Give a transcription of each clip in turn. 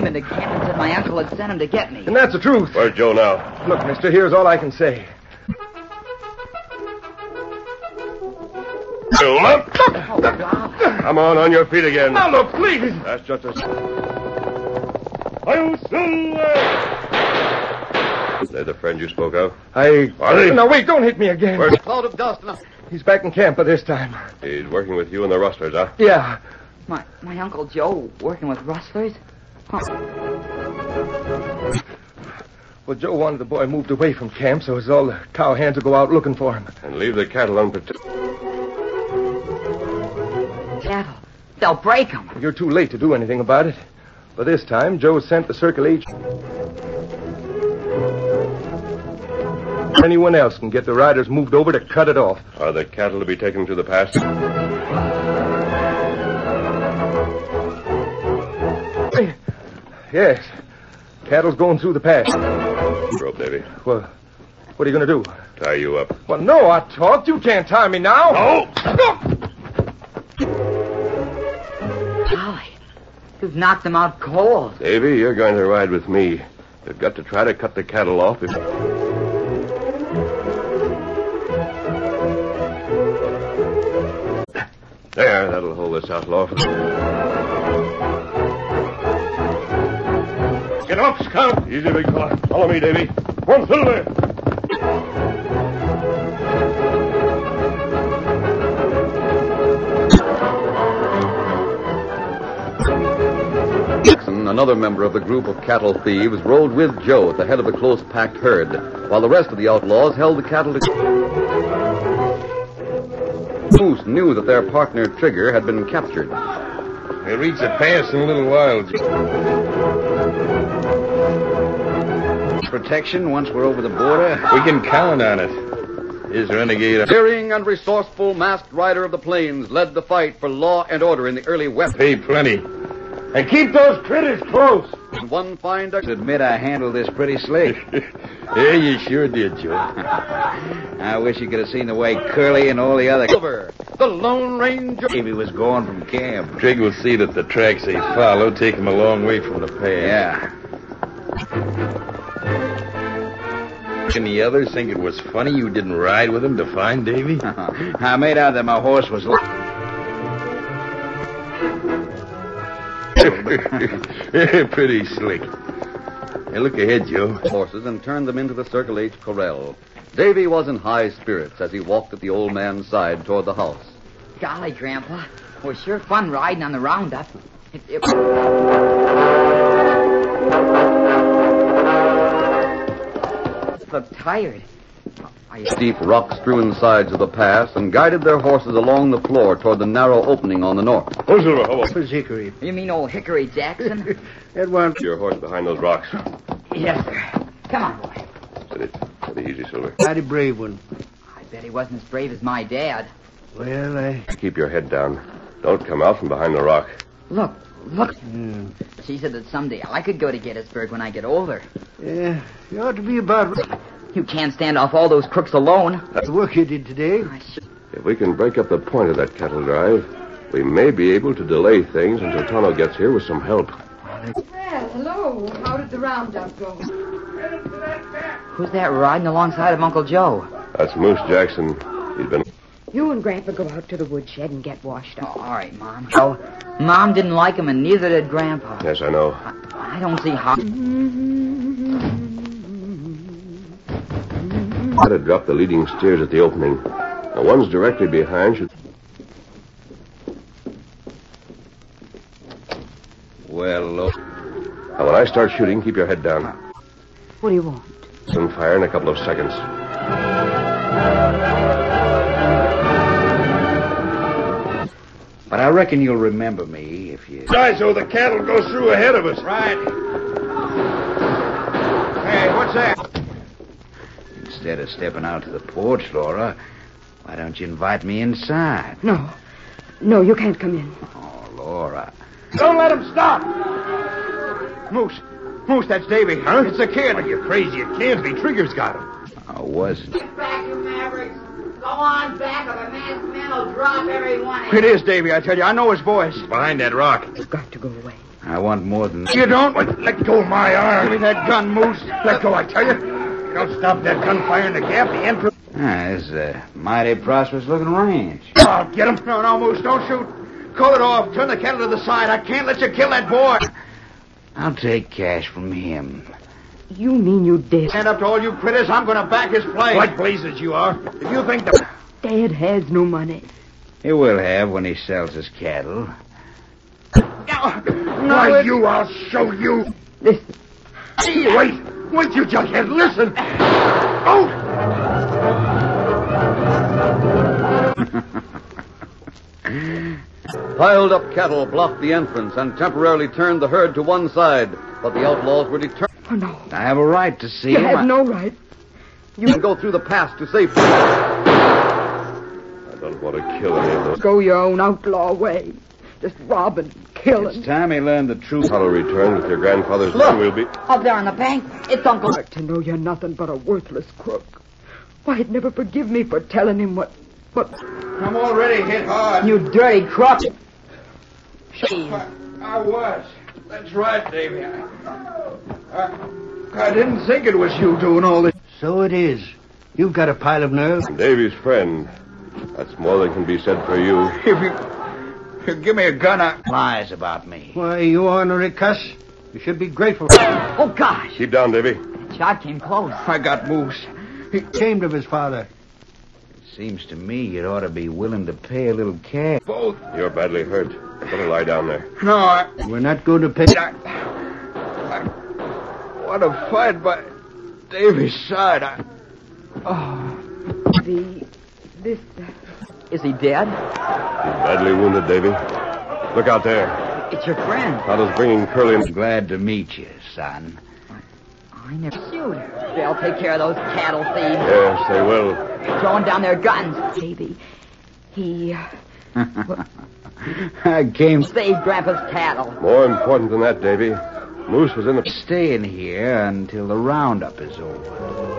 came into camp and said my uncle had sent him to get me. And that's the truth. Where's Joe now? Look, mister, here's all I can say. Joe, up! Oh, God. Come on your feet again. Now, look, please. That's just a... Are you They're the friend you spoke of? Are they? No, wait, don't hit me again. Where's... Cloud of dust. He's back in camp by this time. He's working with you and the rustlers, huh? Yeah. My Uncle Joe working with rustlers? Huh. Well, Joe wanted the boy moved away from camp, so it's all the cow hands will go out looking for him. And leave the cattle unprotected. Cattle. They'll break them. You're too late to do anything about it. By this time, Joe sent the Circle H. Anyone else can get the riders moved over to cut it off. Are the cattle to be taken to the pass? Yes. Cattle's going through the pass. Rope, Davy. Well, what are you going to do? Tie you up. Well, no, I talked. You can't tie me now. No! Golly. You've knocked them out cold. Davy, you're going to ride with me. You've got to try to cut the cattle off if... There, that'll hold this outlaw. Get up, Scout. Easy, big fella. Follow me, Davy. One Silver. Jackson, another member of the group of cattle thieves, rode with Joe at the head of the close-packed herd, while the rest of the outlaws held the cattle to... Moose knew that their partner, Trigger, had been captured. We'll reach the pass in a little while. Protection once we're over the border? We can count on it. His renegade... Daring and resourceful masked rider of the plains led the fight for law and order in the early West. Pay plenty. And keep those critters close. One fine day... To admit I handled this pretty slick. Yeah, you sure did, Joe. I wish you could have seen the way Curly and all the other... Over, the Lone Ranger... Davy was gone from camp. Trig will see that the tracks they follow take him a long way from the pass. Yeah. And the others think it was funny you didn't ride with him to find Davy? I made out that my horse was... Pretty slick. Hey, look ahead, Joe. Horses and turned them into the Circle H corral. Davy was in high spirits as he walked at the old man's side toward the house. Golly, Grandpa. It was sure fun riding on the roundup. Look tired. Steep rock-strewn sides of the pass and guided their horses along the floor toward the narrow opening on the north. Oh, Silver, hold on. Was Hickory. You mean old Hickory Jackson? That one. Your horse behind those rocks. Yes, sir. Come on, boy. Steady easy, Silver. Mighty brave one. I bet he wasn't as brave as my dad. Well, Keep your head down. Don't come out from behind the rock. Look. She said that someday I could go to Gettysburg when I get older. Yeah, you ought to be about... You can't stand off all those crooks alone. The work you did today. If we can break up the point of that cattle drive, we may be able to delay things until Tonto gets here with some help. Well, hello. How did the roundup go? Who's that riding alongside of Uncle Joe? That's Moose Jackson. He's been... You and Grandpa go out to the woodshed and get washed up. Oh, all right, Mom. Oh, Mom didn't like him, and neither did Grandpa. Yes, I know. I don't see how... I'd have dropped the leading steers at the opening. The ones directly behind should... Well, look. Now, when I start shooting, keep your head down. What do you want? Soon fire in a couple of seconds. But I reckon you'll remember me if you... Die so the cattle goes through ahead of us. Right. Hey, what's that? Instead of stepping out to the porch, Laura, why don't you invite me inside? No. No, you can't come in. Oh, Laura. Don't let him stop! Moose, that's Davy. Huh? It's a kid. Are you crazy? It can't be. Trigger's got him. I wasn't. Get back, you mavericks. Go on back, or the man's men will drop every one of you. It is Davy, I tell you. I know his voice. Behind that rock. You've got to go away. I want more than... You don't? Let go of my arm. Give me that gun, Moose. Let go, I tell you. You don't stop that gunfire in the gap, the entrance. This is a mighty prosperous-looking ranch. Oh, get him. No, Moose, don't shoot. Call it off. Turn the cattle to the side. I can't let you kill that boy. I'll take cash from him. You mean you did? Stand up to all you critters. I'm going to back his play. Like blazes you are. If you think the... Dad has no money. He will have when he sells his cattle. Why, I'll show you. Listen. Wait, you junkhead, listen. Oh! Piled up cattle blocked the entrance and temporarily turned the herd to one side, but the outlaws were determined. Oh, no. I have a right to see You him. have no right. You can go through the pass to safety. I don't want to kill any of those. Go your own outlaw way. Just rob and kill It's and... time he learned the truth. Tonto returned with your grandfather's gun. We'll be... Up there on the bank, it's Uncle... To know you're nothing but a worthless crook. Why, he'd never forgive me for telling him what... I'm already hit hard. You dirty crook. I was. That's right, Davy. I didn't think it was you doing all this. So it is. You've got a pile of nerve. Davy's friend. That's more than can be said for you. If you give me a gun, Lies about me. Why, you ornery cuss. You should be grateful. Oh, gosh. Keep down, Davy. That shot came close. I got Moose. He ashamed of his father. Seems to me you'd ought to be willing to pay a little cash. Both. You're badly hurt. Better lie down there. No, We're not going to pay. I want to fight by Davy's side. This... Is he dead? He's badly wounded, Davy. Look out there. It's your friend. Tonto's bringing Curly and... Glad to meet you, son. I never shoot. They'll take care of those cattle thieves. Yes, they will. Throwing down their guns. Baby, he... I came Save Grandpa's cattle. More important than that, Davy. Moose was in the... staying here until the roundup is over.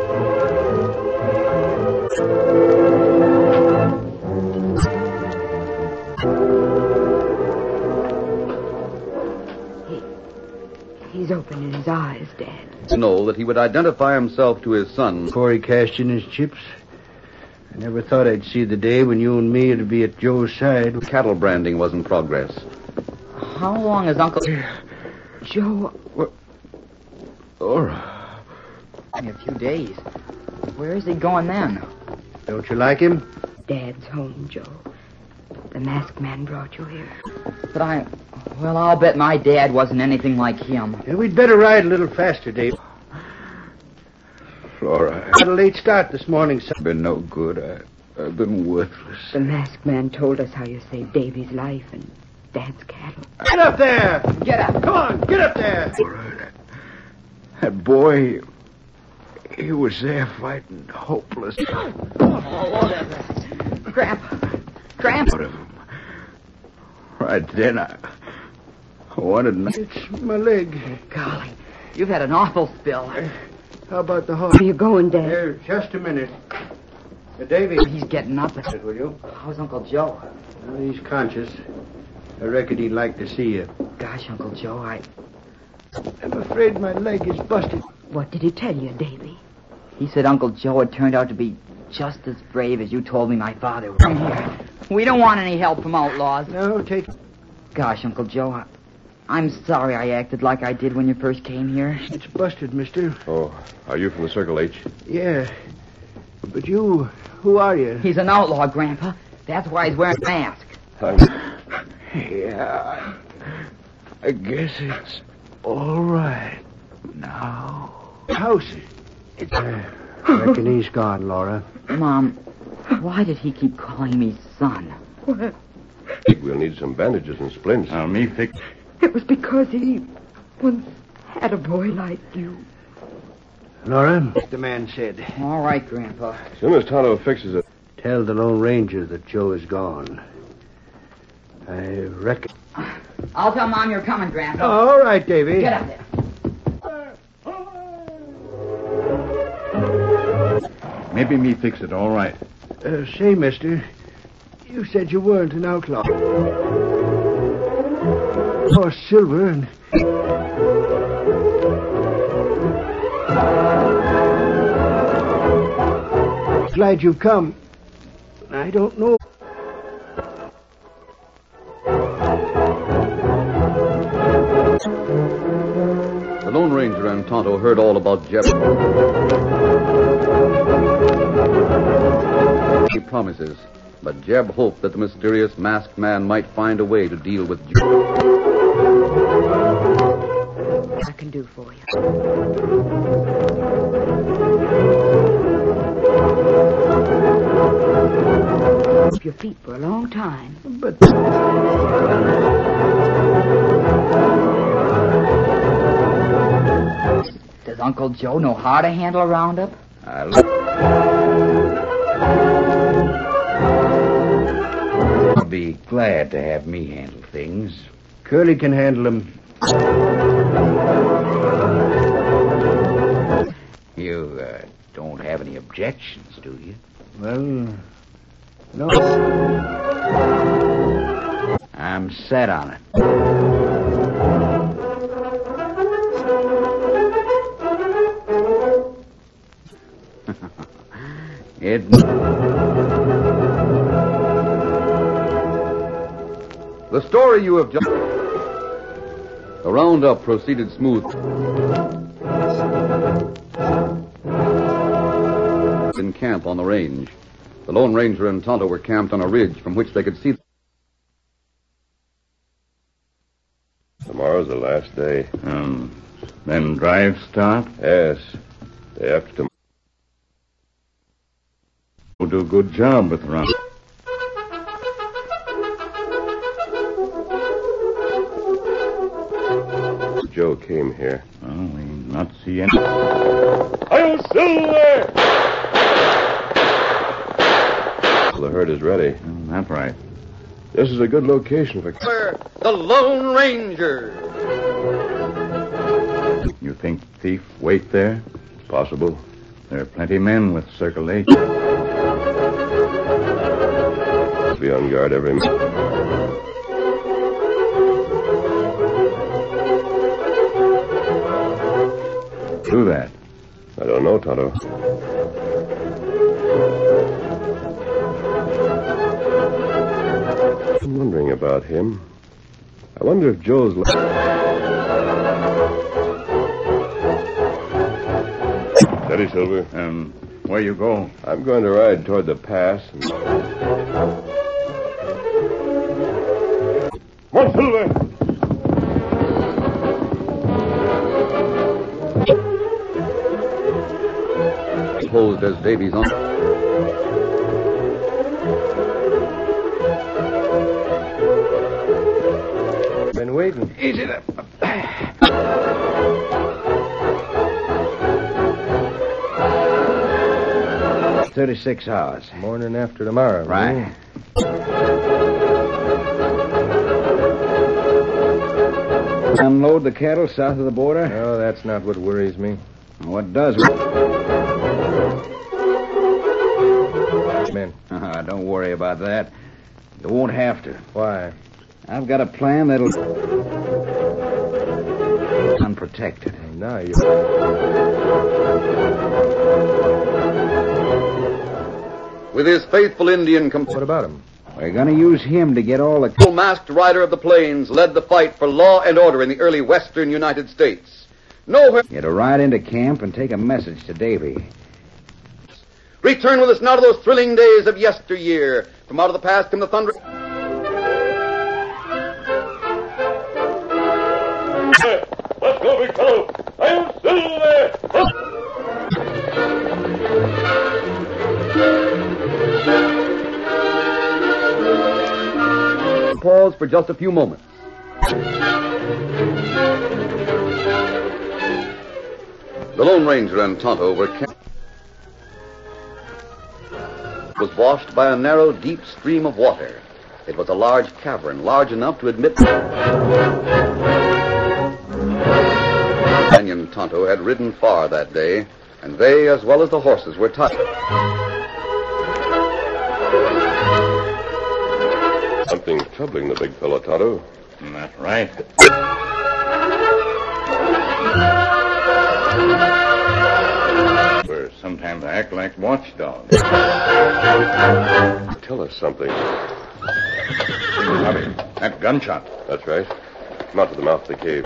He's opening his eyes, Dad. Know that he would identify himself to his son. Before he cashed in his chips. I never thought I'd see the day when you and me would be at Joe's side. Cattle branding was in progress. How long is Uncle... Joe... In a few days. Where is he going then? Don't you like him? Dad's home, Joe. The masked man brought you here. But well, I'll bet my dad wasn't anything like him. Yeah, we'd better ride a little faster, Dave. Flora. Had a late start this morning, son. Been no good. I've been worthless. The masked man told us how you saved Davy's life and Dad's cattle. Get up there! Get up. Come on, get up there! That boy, he was there fighting hopeless. Grandpa. Out of him. Right then, I wanted... It's my leg. Golly, you've had an awful spill. How about the horse? Where you going, Dad? Here, just a minute. Davy. He's getting up. Will you? How's Uncle Joe? Well, he's conscious. I reckon he'd like to see you. Gosh, Uncle Joe, I'm afraid my leg is busted. What did he tell you, Davy? He said Uncle Joe had turned out to be just as brave as you told me my father was. Come here. We don't want any help from outlaws. No, take... Gosh, Uncle Joe, I'm sorry I acted like I did when you first came here. It's busted, mister. Oh, are you from the Circle H? Yeah. But you... Who are you? He's an outlaw, Grandpa. That's why he's wearing a mask. Yeah, I guess it's all right now. House. It's... I reckon he's gone, Laura. Mom, why did he keep calling me son? I think we'll need some bandages and splints. Me fix. It was because he once had a boy like you. Laura, the man said. All right, Grandpa. As soon as Tonto fixes it... Tell the Lone Ranger that Joe is gone. I reckon... I'll tell Mom you're coming, Grandpa. All right, Davy. Get up there. Maybe me fix it, all right. Say, mister, you said you weren't an outlaw. Oh, Silver and... Glad you've come. I don't know. The Lone Ranger and Tonto heard all about Jeb. He promises, but Jeb hoped that the mysterious masked man might find a way to deal with Jeb. I can do for you. Keep your feet for a long time. But... Does Uncle Joe know how to handle a roundup? I'll be glad to have me handle things. Curly can handle them. You don't have any objections, do you? Well, no. I'm set on it. The story you have just... The roundup proceeded smooth. In camp on the range. The Lone Ranger and Tonto were camped on a ridge from which they could see... Tomorrow's the last day. Then drive start? Yes. Day after tomorrow. We'll do a good job with the round. Joe came here. Well, we not see any. I'm Silver! The herd is ready. That's right. This is a good location for... The Lone Ranger! You think thief wait there? Possible. There are plenty of men with Circle H. Be on guard every minute. Do that. I don't know, Tonto. I'm wondering about him. I wonder if Joe's... Steady, Silver. Where you go? I'm going to ride toward the pass. Come on, Silver! Posed as Davy's uncle. Been waiting. Easy there. 36 hours. Morning after tomorrow. Right. Unload the cattle south of the border? No, that's not what worries me. What does? Men. Don't worry about that. You won't have to. Why? I've got a plan that'll... unprotected. Now you... With his faithful Indian What about him? We're going to use him to get all the... masked rider of the plains led the fight for law and order in the early western United States. Nowhere... You to ride into camp and take a message to Davy. Return with us now to those thrilling days of yesteryear. From out of the past come the thunder... Let's go, big fellow. I'm Silver! Pause for just a few moments. The Lone Ranger and Tonto were was washed by a narrow, deep stream of water. It was a large cavern, large enough to admit... Companion Tonto had ridden far that day, and they, as well as the horses, were tired. Something's troubling the big fellow, Tonto. That's right. We're sometimes act like watchdogs. Tell us something. Bobby, that gunshot. That's right. Come out to the mouth of the cave.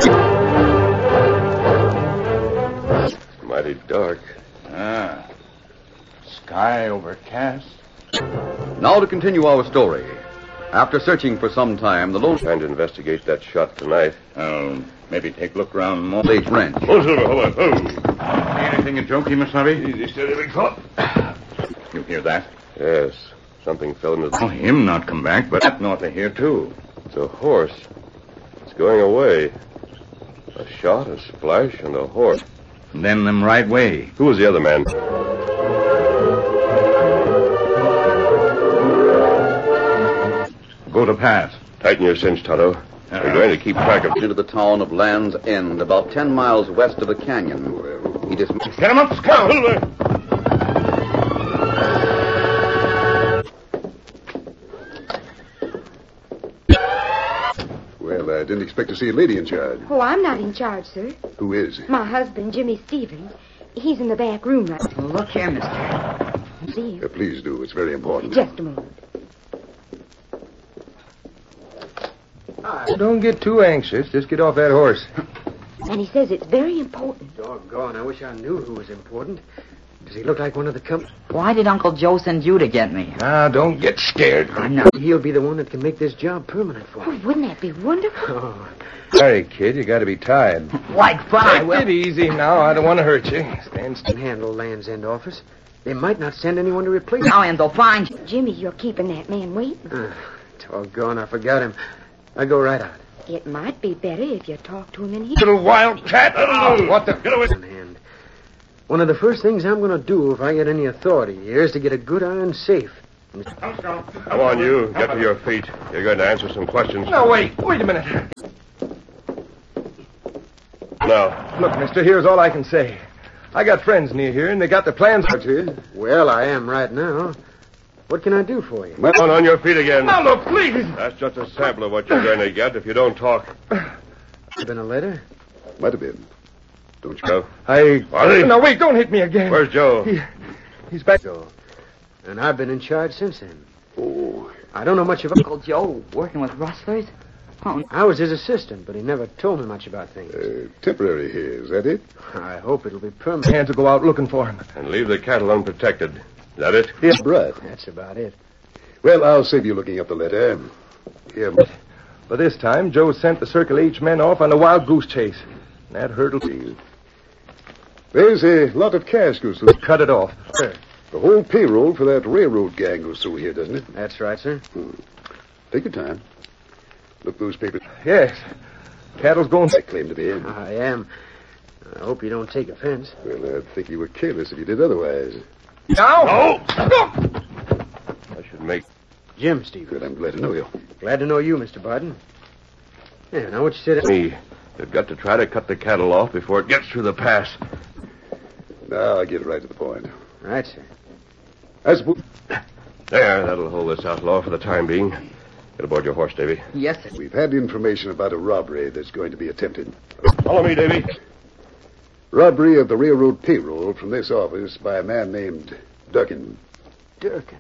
It's mighty dark. Ah. Sky overcast. Now to continue our story. After searching for some time, the lone Trying to investigate that shot tonight. Oh, maybe take a look around more. Sage Ranch. Oh, Silver, hold on. Oh. See anything a jokey, Miss Hobby? Easy, steady, big fella. You hear that? Yes. Something fell into Oh, him not come back, but that north of here, too. It's a horse. It's going away. A shot, a splash, and a horse. And then them right way. Who was the other man? Go to pass. Tighten your cinch, Tonto. We're going to keep track of... Into the town of Land's End, about 10 miles west of the canyon. He dismissed... Get him up, Scout! Well, I didn't expect to see a lady in charge. Oh, I'm not in charge, sir. Who is? My husband, Jimmy Stevens. He's in the back room right now. Look here, mister. See him? Please do. It's very important. Just a moment. Don't get too anxious. Just get off that horse. And he says it's very important. Doggone, I wish I knew who was important. Does he look like one of the company? Why did Uncle Joe send you to get me? Now, don't get scared. I know. He'll be the one that can make this job permanent for Oh, me. wouldn't that be wonderful? Oh, Sorry, kid. You got to be tired. Like fun, I Take will. it easy now. I don't want to hurt you. Stand still. can handle Land's End office. They might not send anyone to replace him. Now, Enzo, find you. Jimmy, you're keeping that man waiting. Doggone, I forgot him. I go right out. It might be better if you talk to him in here. Little wildcat. What the... Get away. In hand. One of the first things I'm going to do if I get any authority here is to get a good iron safe. Come on, you. Get to your feet. You're going to answer some questions. No, wait. Wait a minute. Now, Look, mister, here's all I can say. I got friends near here, and they got the plans. Well, I am right now. What can I do for you? on your feet again. Now, look, please. That's just a sample of what you're going to get if you don't talk. Been a letter? Might have been. Don't you? Go. Wally? No, wait, don't hit me again. Where's Joe? He's back. So, and I've been in charge since then. Oh, I don't know much about... Uncle Joe working with rustlers? Oh, I was his assistant, but he never told me much about things. temporary here. Is that it? I hope it'll be permanent. Hands will go out looking for him. And leave the cattle unprotected. Is that it? Yes, right. That's about it. Well, I'll save you looking up the letter. Here, But this time, Joe sent the Circle H men off on a wild goose chase. And that hurdle... there's a lot of cash goes through. Cut it off. The whole payroll for that railroad gang goes through here, doesn't it? That's right, sir. Take your time. Look those papers. Yes. Cattle's going... I claim to be in. I am. I hope you don't take offense. Well, I'd think you were careless if you did otherwise. Now? No! I should make... Jim Stevens. Good, I'm glad to know you. Glad to know you, Mr. Barton. Yeah, now what you said... me. They've got to try to cut the cattle off before it gets through the pass. Now, I'll get right to the point. Right, sir. I suppose... There, that'll hold this outlaw for the time being. Get aboard your horse, Davy. yes, sir. We've had information about a robbery that's going to be attempted. Follow me, Davy. Robbery of the railroad payroll from this office by a man named Durkin. Durkin.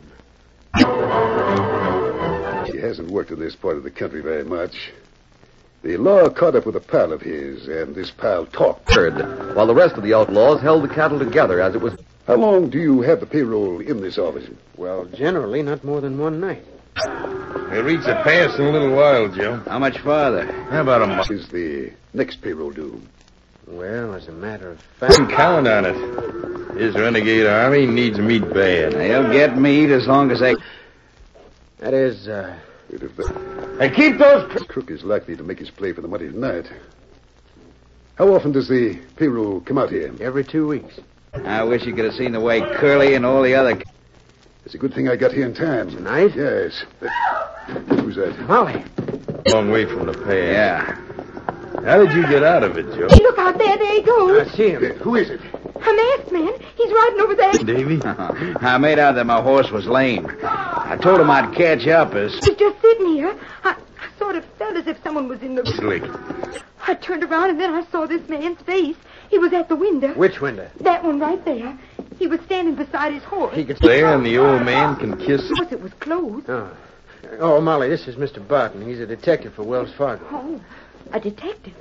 He hasn't worked in this part of the country very much. The law caught up with a pal of his, and this pal talked. Heard, while the rest of the outlaws held the cattle together as it was... How long do you have the payroll in this office? Well, generally, not more than one night. We'll reach the pass in a little while, Joe. How much farther? How about a month? Is the next payroll due? Well, as a matter of fact... Count on it. His renegade army needs meat bad. They'll get meat as long as they... That is, If the And keep those... crook is likely to make his play for the money tonight. How often does the payroll come out here? every 2 weeks. I wish you could have seen the way Curly and all the other... It's a good thing I got here in time. Tonight? Yes. Who's that? Molly. Long way from the pass. Yeah. How did you get out of it, Joe? Hey, look out there. There he goes. I see him. Who is it? A masked man. He's riding over there. Davy? I made out that my horse was lame. I told him I'd catch up as... He's just sitting here. I sort of fell felt as if someone was in the... Slick. I turned around and then I saw this man's face. He was at the window. Which window? That one right there. He was standing beside his horse. He could There, and the old man can kiss. Of course, it was closed. Oh, Molly, this is Mr. Barton. He's a detective for Wells Fargo. Oh, a detective.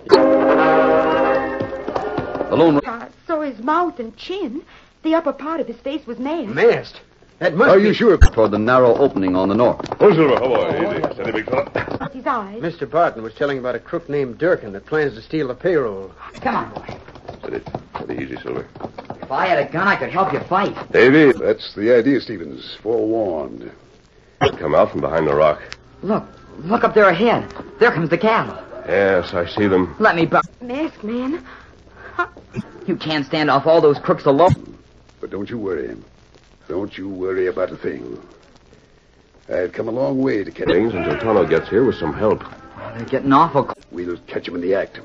The Lone I saw his mouth and chin. The upper part of his face was masked. Masked? That must Are be... you sure? toward the narrow opening on the north. Oh, Silver, how are you? Easy. Steady, big fella. His eyes. Mr. Barton was telling about a crook named Durkin that plans to steal the payroll. Come on, boy. Steady, easy, Silver. If I had a gun, I could help you fight. Davy, That's the idea, Stevens. Forewarned. come out from behind the rock. Look up there ahead. There comes the cattle. Yes, I see them. Let me Masked man. You can't stand off all those crooks alone. But don't you worry. Don't you worry about a thing. I've come a long way to catch Things until Tonto gets here with some help. They're getting awful. We'll catch him in the act.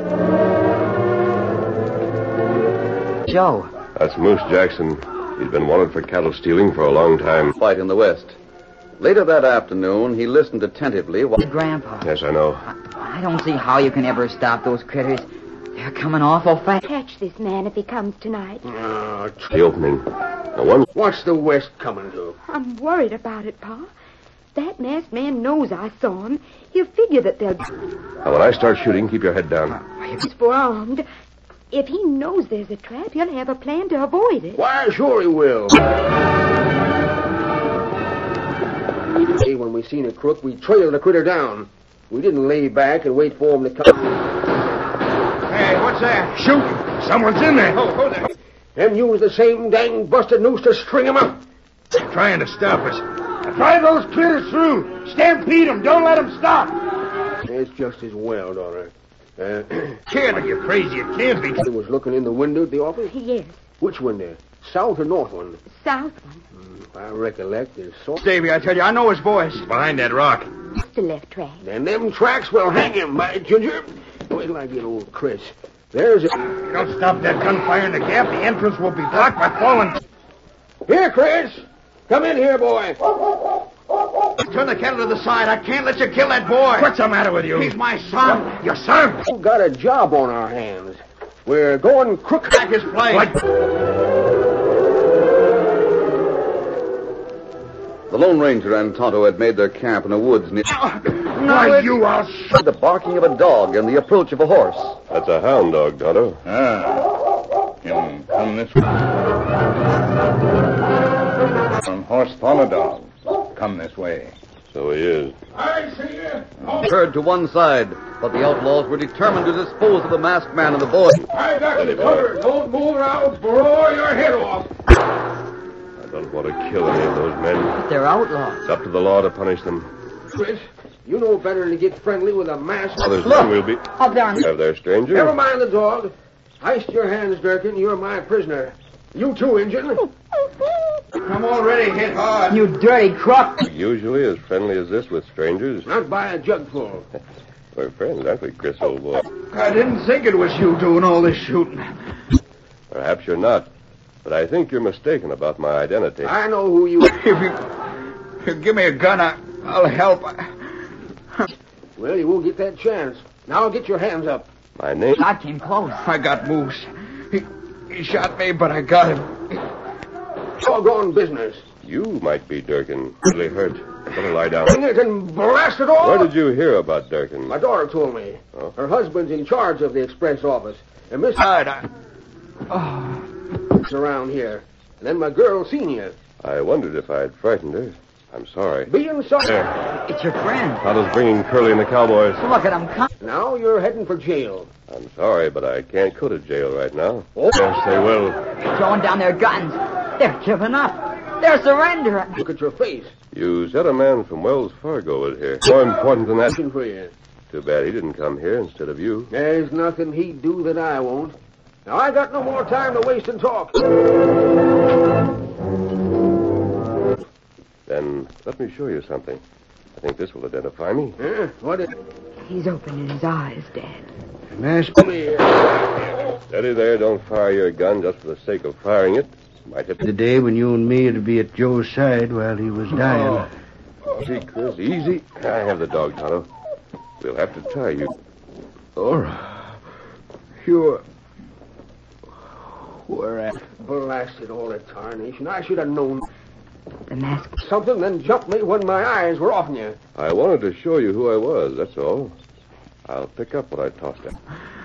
Joe. That's Moose Jackson. He's been wanted for cattle stealing for a long time. Fight in the west. Later that afternoon, he listened attentively while... Grandpa. Yes, I know. I don't see how you can ever stop those critters. They're coming awful fast. Catch this man if he comes tonight. The opening. Now, one... What's the West coming to? I'm worried about it, Pa. That masked man knows I saw him. He'll figure that they'll... Now, when I start shooting, keep your head down. He's forearmed. If he knows there's a trap, he'll have a plan to avoid it. Why, sure he will. Hey, when we seen a crook, we trailed the critter down. We didn't lay back and wait for him to come. Hey, what's that? Shoot! Someone's in there. Hold there. And use the same dang busted noose to string him up. They're trying to stop us. Drive those critters through. Stampede them. Don't let them stop. It's just as well, daughter. Can't be you crazy. It can't be. He was looking in the window at the office? Yes. Which window? South or north one? South one. I recollect there's so... Davy, I tell you, I know his voice. He's behind that rock. The left track. And them tracks will hang him, by Ginger. Wait till I get old Chris. There's a... You don't stop that gunfire in the gap, the entrance will be blocked by fallen... Here, Chris. Come in here, boy. Turn the cattle to the side. I can't let you kill that boy. What's the matter with you? He's my son. Your son? We've got a job on our hands. We're going crook... Back his place. The Lone Ranger and Tonto had made their camp in the woods near... Why, you all... The barking of a dog and the approach of a horse. That's a hound dog, Tonto. Him come this way. Some horse follow dogs. Come this way. So he is. I see you. Turned to one side, but the outlaws were determined to dispose of the masked man and the boy. I got you covered. Don't move or I'll blow your head off. I don't want to kill any of those men. But they're outlaws. It's up to the law to punish them. Chris, you know better than to get friendly with a masked... Others will be. Up there on... Have their stranger. Never mind the dog. Heist your hands, Durkin. You're my prisoner. You too, Injun. I'm already hit hard. You dirty crook. Usually as friendly as this with strangers. Not by a jugful. We're friends, aren't we, Chris, old boy? I didn't think it was you doing all this shooting. Perhaps you're not. But I think you're mistaken about my identity. I know who you are. If you give me a gun, I'll help. Well, you won't get that chance. Now get your hands up. My name... God came close. I got Moose. He shot me, but I got him. Doggone business. You might be Durkin. Really hurt. Better lie down. Bring it and blast it all. Where did you hear about Durkin? My daughter told me. Oh. Her husband's in charge of the express office. And Miss... It's around here. And then my girl seen you. I wondered if I'd frightened her. I'm sorry. Being sorry. There. It's your friend. Tonto's bringing Curly and the cowboys. Look at him come. Now you're heading for jail. I'm sorry, but I can't go to jail right now. Oh. Yes, they will. They're throwing down their guns. They're giving up. They're surrendering. Look at your face. You said a man from Wells Fargo was here. More important than that. Looking for you. Too bad he didn't come here instead of you. There's nothing he'd do that I won't. Now, I got no more time to waste and talk. Then let me show you something. I think this will identify me. What is... He's opening his eyes, Dad. Mask. Come here. Steady there. Don't fire your gun just for the sake of firing it. Might hit The day when you and me would be at Joe's side while he was dying. Easy, Chris. Easy. I have the dog, Tonto. We'll have to tie you. Laura, you're... Where at? Blasted all the tarnation. I should have known. The mask. Something then jumped me when my eyes were off you. I wanted to show you who I was, that's all. I'll pick up what I tossed at.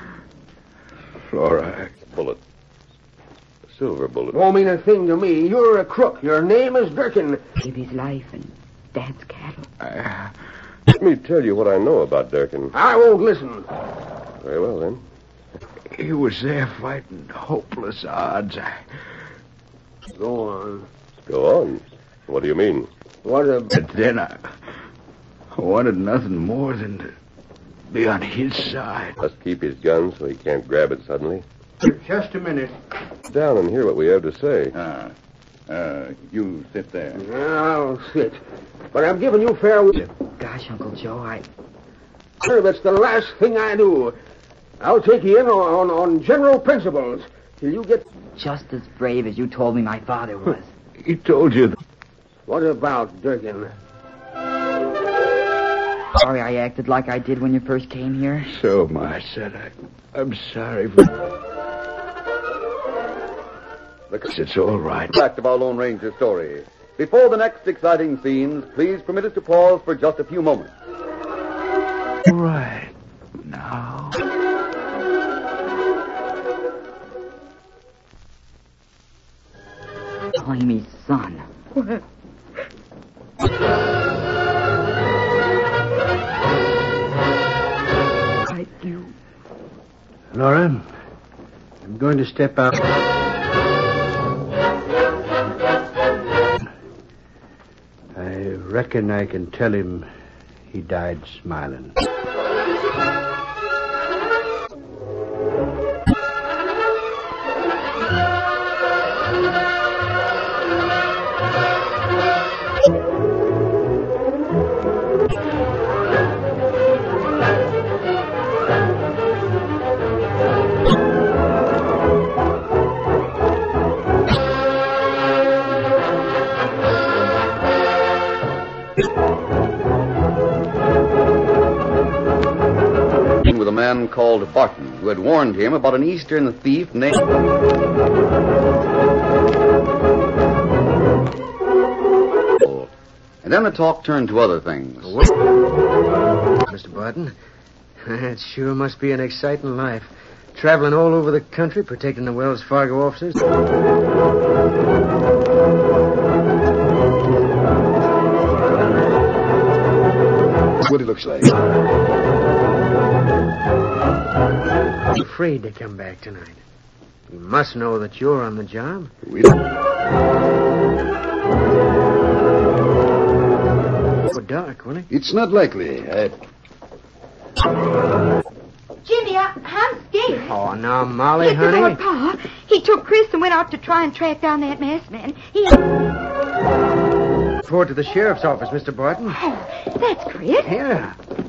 Flora. Bullet. A silver bullet. Won't mean a thing to me. You're a crook. Your name is Durkin. Gave his life and Dad's cattle. Let me tell you what I know about Durkin. I won't listen. Very well, then. He was there fighting hopeless odds. Go on. Go on. What do you mean? What a... But then I wanted nothing more than to be on his side. Must keep his gun so he can't grab it suddenly. Just a minute. Sit down and hear what we have to say. You sit there. I'll sit. But I'm giving you fair... Gosh, Uncle Joe, Sir, that's the last thing I do. I'll take you in on general principles till you get... just as brave as you told me my father was. He told you that. What about Durkin? Sorry I acted like I did when you first came here. So am I, said I'm sorry for... It's all right. Back of our Lone Ranger story. Before the next exciting scenes, please permit us to pause for just a few moments. All right. Now... Calling me son. I do. Laura, I'm going to step out. I reckon I can tell him he died smiling. With a man called Barton, who had warned him about an Eastern thief named... And then the talk turned to other things. Mr. Barton, that sure must be an exciting life. Traveling all over the country, protecting the Wells Fargo officers. That's what it looks like. I'm afraid to come back tonight. You must know that you're on the job. We don't... It's dark, won't it? It's not likely. Jimmy, I'm scared. Oh, now, Molly, Yes, honey. Lord, Pa. He took Chris and went out to try and track down that masked man. Report to the sheriff's office, Mr. Barton. Oh, that's Chris. Yeah.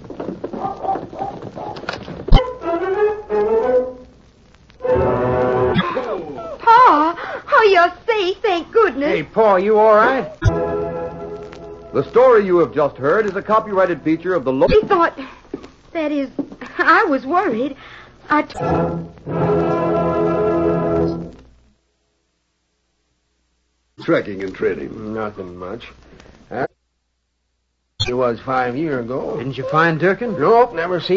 Pa, oh, you're safe, thank goodness. Hey, Paul, you all right? The story you have just heard is a copyrighted feature of the... He thought... That is, I was worried. Tracking and training. Nothing much. He was 5 years ago. Didn't you find Durkin? Nope, never seen